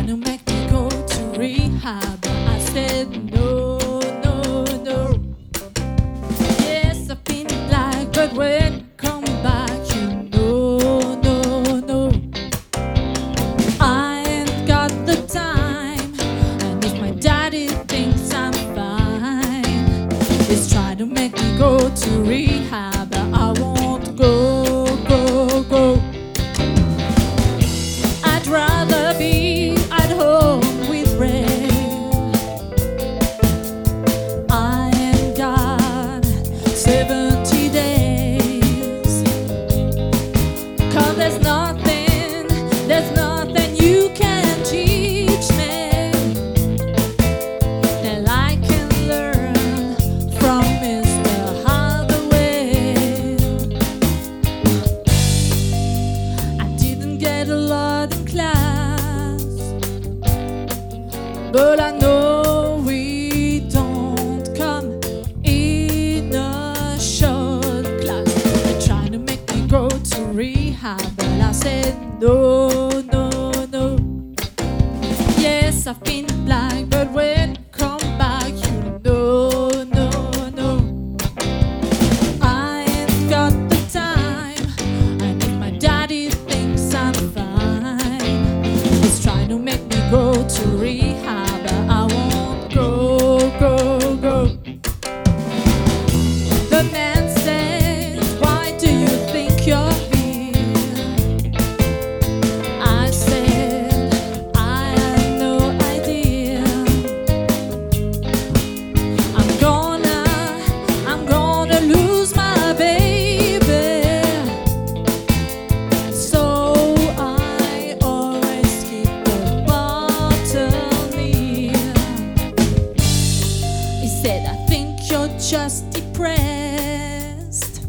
trying to make me go to rehab, but I said no, no, no. Yes, I've been black, but when I come back, you know, no, no. I ain't got the time, and if my daddy thinks I'm fine, he's trying to make me go to rehab, but I won't go, go, go. I'd rather be at home with Ray. I ain't got 70 days, 'cause there's nothing you can teach me that I can learn from Mr. Hathaway. I didn't get a lot in class, but I know we don't come in a short class. They're trying to make me go to rehab, but I said no, no, no. Yes, I've been black, but when I come back, you know, no, no. I ain't got the time, and if my daddy thinks I'm fine, he's trying to make me go to rehab, but I won't go, go, go. The man said, why do you think you're here? I said, I have no idea. I'm gonna lose my baby, so I always keep the bottle near. He said, I think you're just depressed.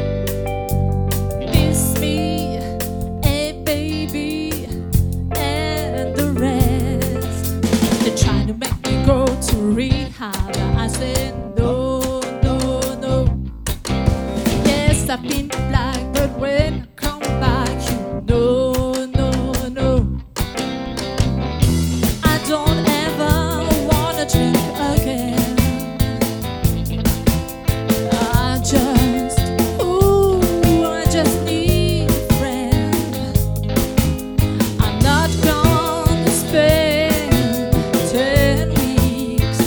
Miss me, hey baby, and the rest. They're trying to make me go to rehab. I said no, no, no. Yes, I've been black, but when I come back, you know, no, no. I don't ever wanna drink again. I just need a friend. I'm not gonna spend 10 weeks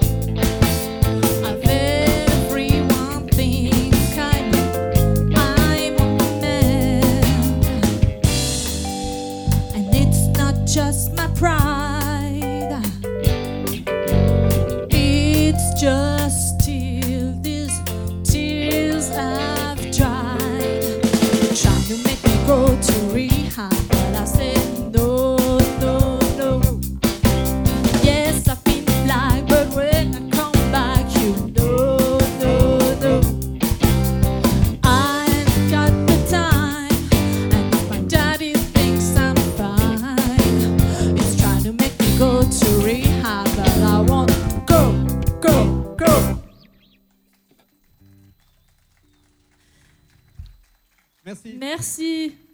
of everyone think I'm a man. And it's not just my pride, it's just till these tears I've tried. They're trying to make me go to rehab, but I said no, no, no. Yes, I've been black, but when I come back, you know, no, no. I ain't got the time, and if my daddy thinks I'm fine, he's trying to make me go to rehab, but I won't go, go, go. Merci. Merci.